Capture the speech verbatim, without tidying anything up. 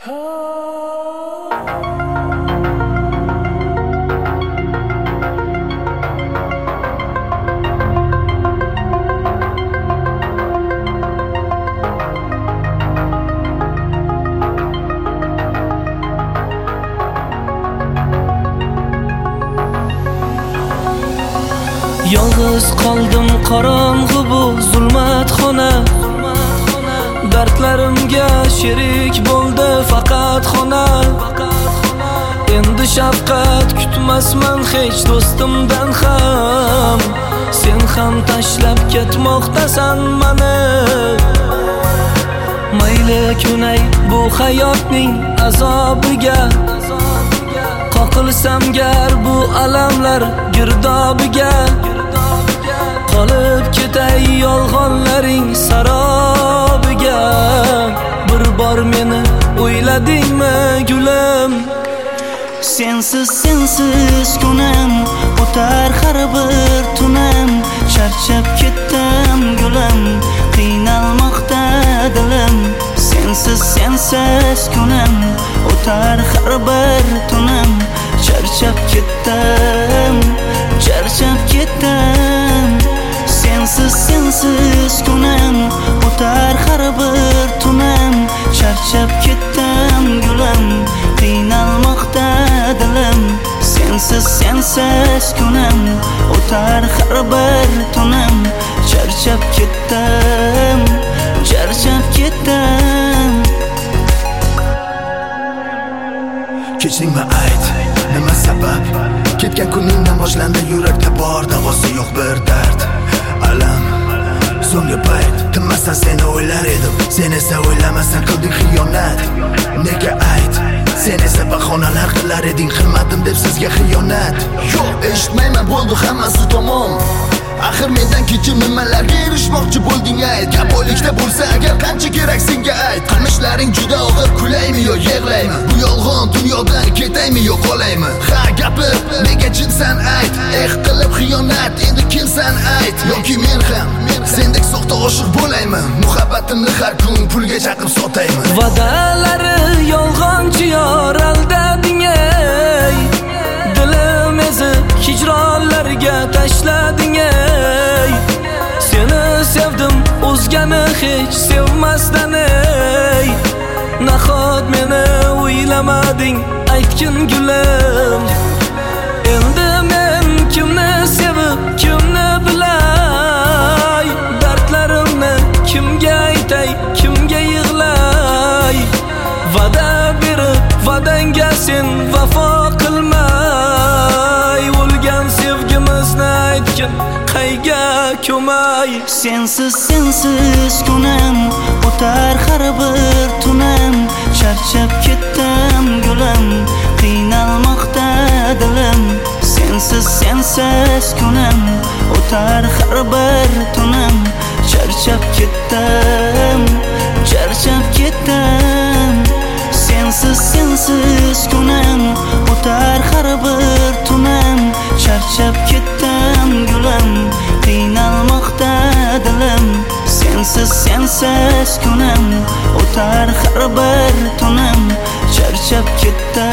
Yolg'iz qoldim qorong'u bu zulmat xona. Dardlarimga sherik bo'ldi faqat xona. Endi shafqat kutmasman hech do'stimdan ham. Sen ham tashlab ketmoqdasan meni. Mayli kunay bu hayotning azobiga. Qoqilsam gar bu alamlar girdobiga. Qolib ketay yolg'onlaring sarobiga. Bir bor meni o'yladingmi gulim? Sensiz sensiz kunim o'tar har bir tunim. Charchab ketdim gulim, qiynalmoqda dilim. Sensiz sensiz kunim o'tar har bir tunim. Charchab ketdim, charchab ketdim. Sensiz sensiz kunim o'tar har bir tunim. Charchab ketdim gulim, qiynalmoqda dilim. Sensiz sensiz kunim o'tar har bir tunim. Charchab ketdim, charchab ketdim. Kechdingmi ayt, nima sabab? Ketgan kuningdan boshlandi yurakda bor davosi yo'q bir dard. Alam, so'nggi payt tinmasdan seni o'ylar edim. Sen esa o'ylamasan qilding xiyonat. Nega ayt? Sen esa bahonalar qilar eding, qilmadim deb sizga xiyonat. Yo'q, eshitmayman, bo'ldi hammasi tamom. Axir mendan kechib nimalarga erishmoqchi bo'lding ayt. Gapolikda bo'lsa agar qancha kerak senga ayt. Qilmishlaring juda og'ir, kulaymi yo yig'laymi? Bu yolg'on dunyodan ketaymi yo qolaymi? Ha gapir, nega jinsan ayt. Eh qilib xiyonat, endi kimsan ayt. Yoki men ham sendek soxta oshiq bo'laymi? Muhabbatimni har kun pulga chaqib sotaymi? Vadalari yolg'onchi yor aldading ey. Dilim ezib hijronlarga tashlading ey. Seni sevdim o'zgani hech sevmasdan ey. Nahot meni o'ylamading aytgin gulim. Endi men kimni sevib kimni bilay? Dardlarimni kimga aytay, kimga yig'lay? Va'da berib va'dangga sen vafo qilmay. O'lgan sevgimizni aytgin qayga ko'may? Sensiz sensiz kunim o'tar har bir tunim. Charchab ketdim gulim, qiynalmoqda dilim. Sensiz sensiz kunim o'tar har bir tunim. Charchab ketdim, charchab ketdim. Sensiz sensiz kunim o'tar har bir tunim. Charchab ketdim gulim, qiynalmoqda dilim. Sensiz sensiz kunim o'tar har bir tunim. Charchab ketdim.